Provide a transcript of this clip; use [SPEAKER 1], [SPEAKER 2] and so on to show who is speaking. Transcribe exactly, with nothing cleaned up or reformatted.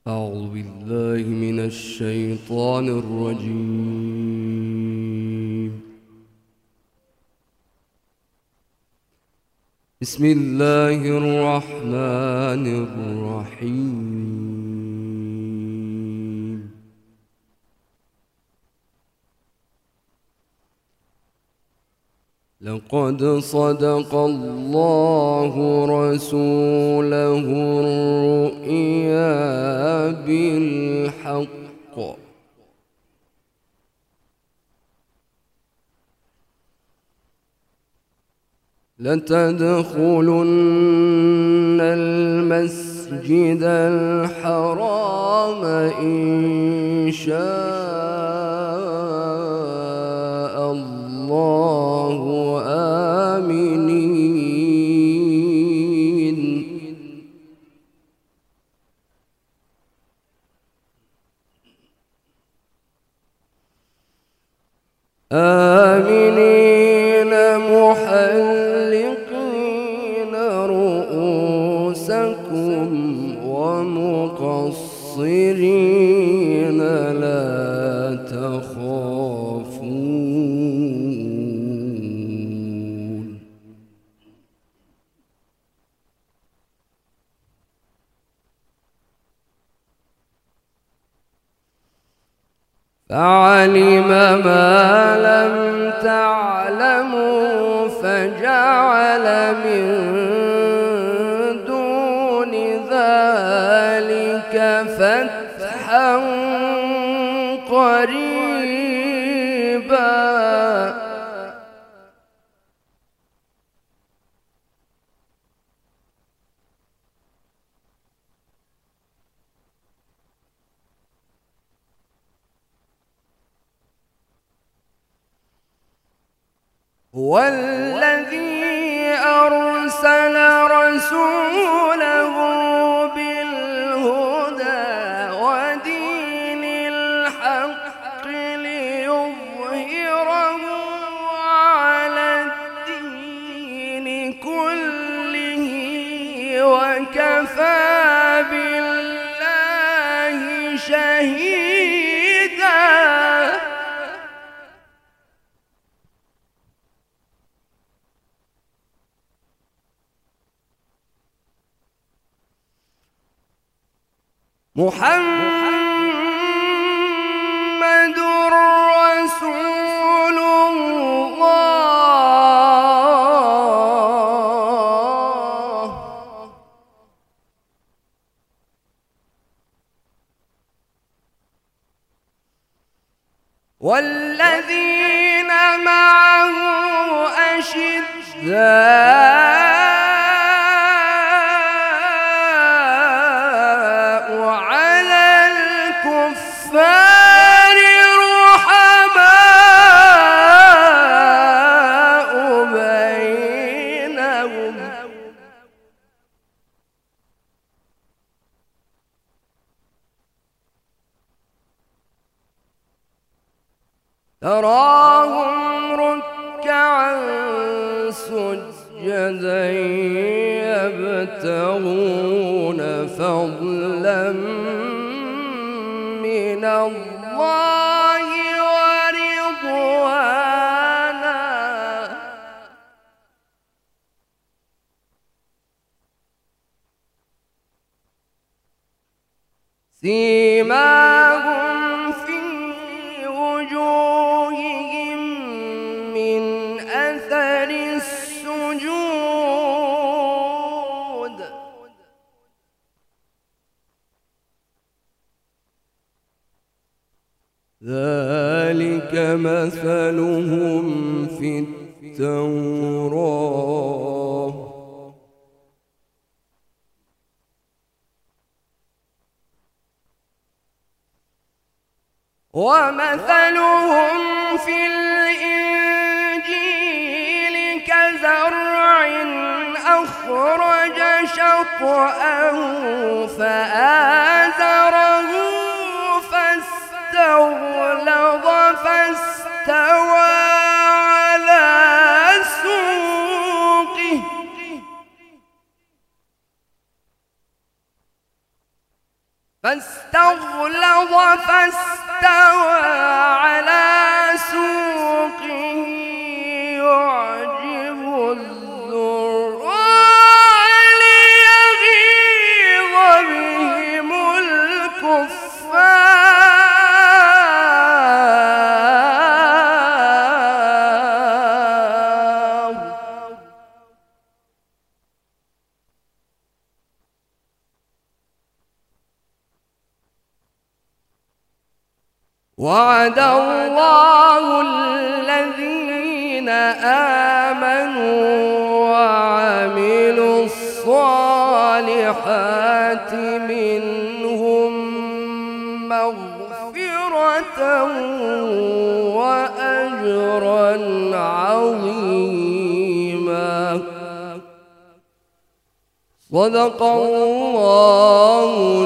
[SPEAKER 1] أعوذ بالله من الشيطان الرجيم. بسم الله الرحمن الرحيم. لقد صدق الله رسوله الرؤيا بالحق لتدخلن المسجد الحرام إن شاء الله آمنين آمنين محلقين رؤوسكم ومقصرين لا تخافون فعلم ما لم تعلموا فجعل من دون ذلك فتحا قريبا هو الذي أرسل رسوله بالهدى ودين الحق ليظهره على الدين كله وكفى بالله شهيدا. محمد رسول الله والذين معه أشداء الكفار رحماء بينهم تراهم ركعا سجدا يبتغون فضلا من الله ورضوانا سيماهم في وجوههم من أثر السجود ذلك مثلهم في التوراة ومثلهم في الإنجيل كزرع أخرج شطأه فآزره فاستغلظ فاستوى على سوقه فاستغلظ فاستوى على سوقه يعجب الزراع ليغيظ بهم الكفار. وعد الله الذين آمنوا وعملوا الصالحات منهم مغفرة وأجرا عظيما. صدق الله